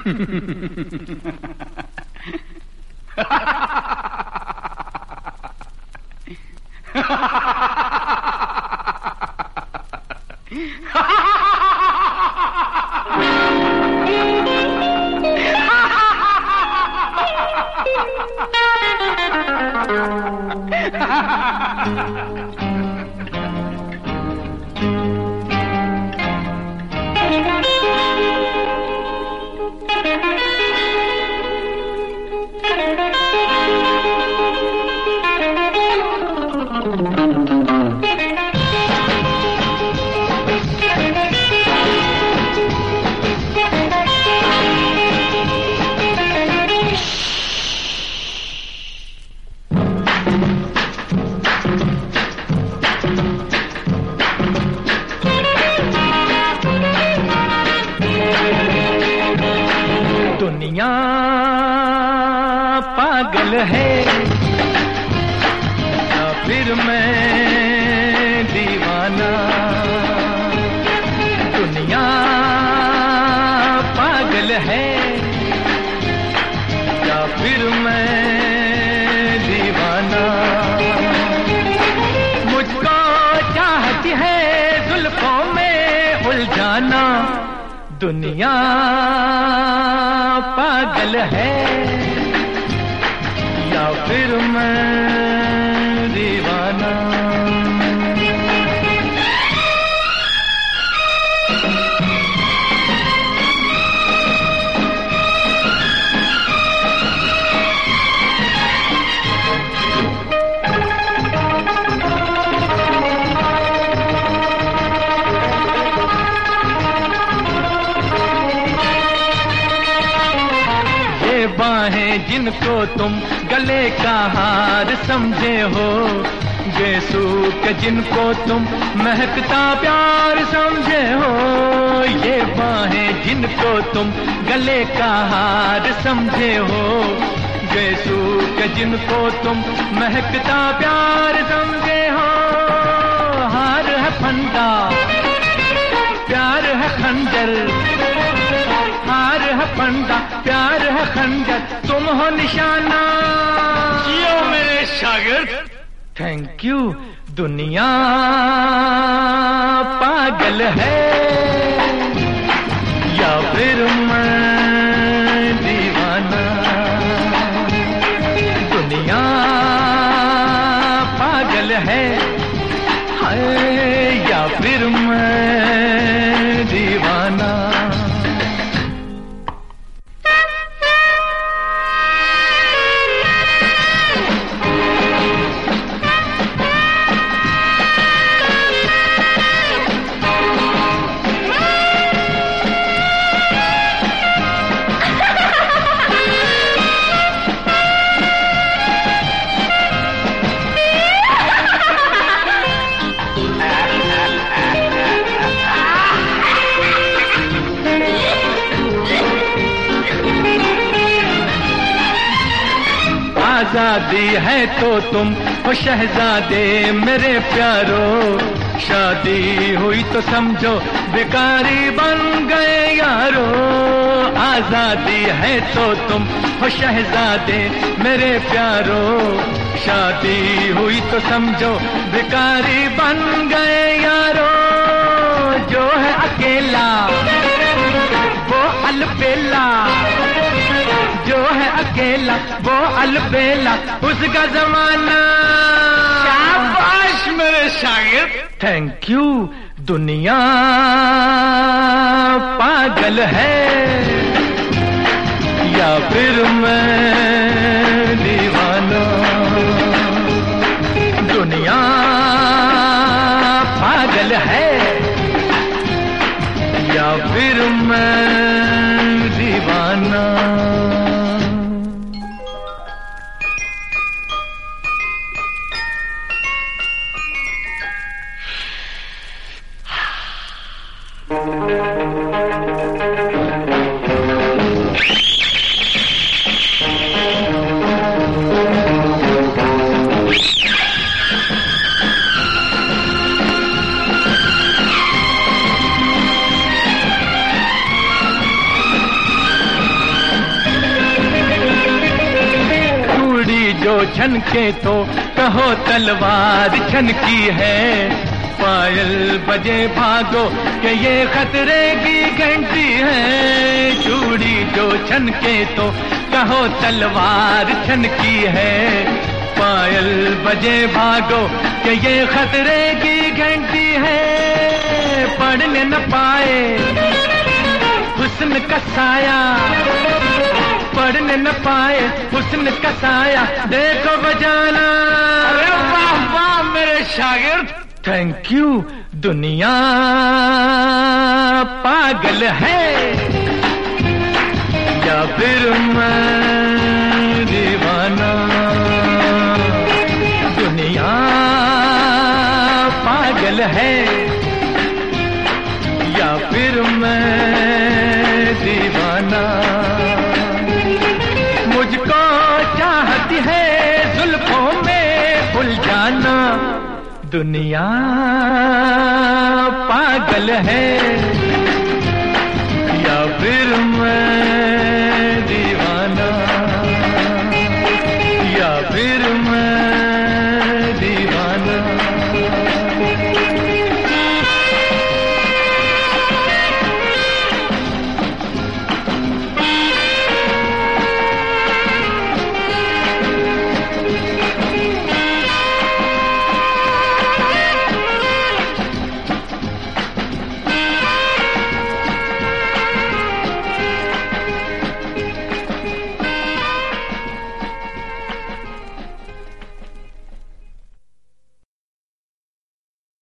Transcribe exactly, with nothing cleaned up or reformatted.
दुनिया पागल है या फिर मैं दीवाना। दुनिया पागल है या फिर मैं दीवाना। मुझको चाहती है जुल्फों में उलझाना। दुनिया पागल है या फिर मैं दीवाना। बाहें जिनको तुम गले का हार समझे हो, गेसू के जिनको तुम महकता प्यार समझे हो। ये बाहें जिनको तुम गले का हार समझे हो, गेसू के जिनको तुम महकता प्यार समझे हो। हार है फंदा प्यार है खंजर, हार है फंदा प्यार है खंजर, तुम हो निशाना। जियो मेरे शागिर्द। Thank you. दुनिया पागल है या फिर मैं दीवाना। दुनिया पागल है या फिर मैं दीवाना। आजादी है तो तुम हो शहजादे मेरे प्यारो, शादी हुई तो समझो भिखारी बन गए यारो। आजादी है तो तुम हो शहजादे मेरे प्यारो, शादी हुई तो समझो भिखारी बन गए यारो। जो है अकेला वो अलबेला, जो है अकेला वो अलबेला, उसका जमाना। शाबाश मेरे शागिर्द। Thank you. दुनिया पागल है या फिर मैं दीवाना। दुनिया पागल है या फिर मैं दीवाना। जो छनके तो कहो तलवार छनकी है, पायल बजे भागो कि ये खतरे की घंटी है। चूड़ी जो छनके तो कहो तलवार छनकी है, पायल बजे भागो कि ये खतरे की घंटी है। पढ़ने न पाए हुस्न का साया, पढ़ने न पाए हुस्न का साया, देखो बजाना। अरे वाह वाह मेरे शागिर्द, थैंक यू। दुनिया पागल है या फिर मैं दीवाना, दुनिया पागल है या फिर मैं दीवाना। मुझको चाहती है जुल्फों में उलझाना, दुनिया पागल है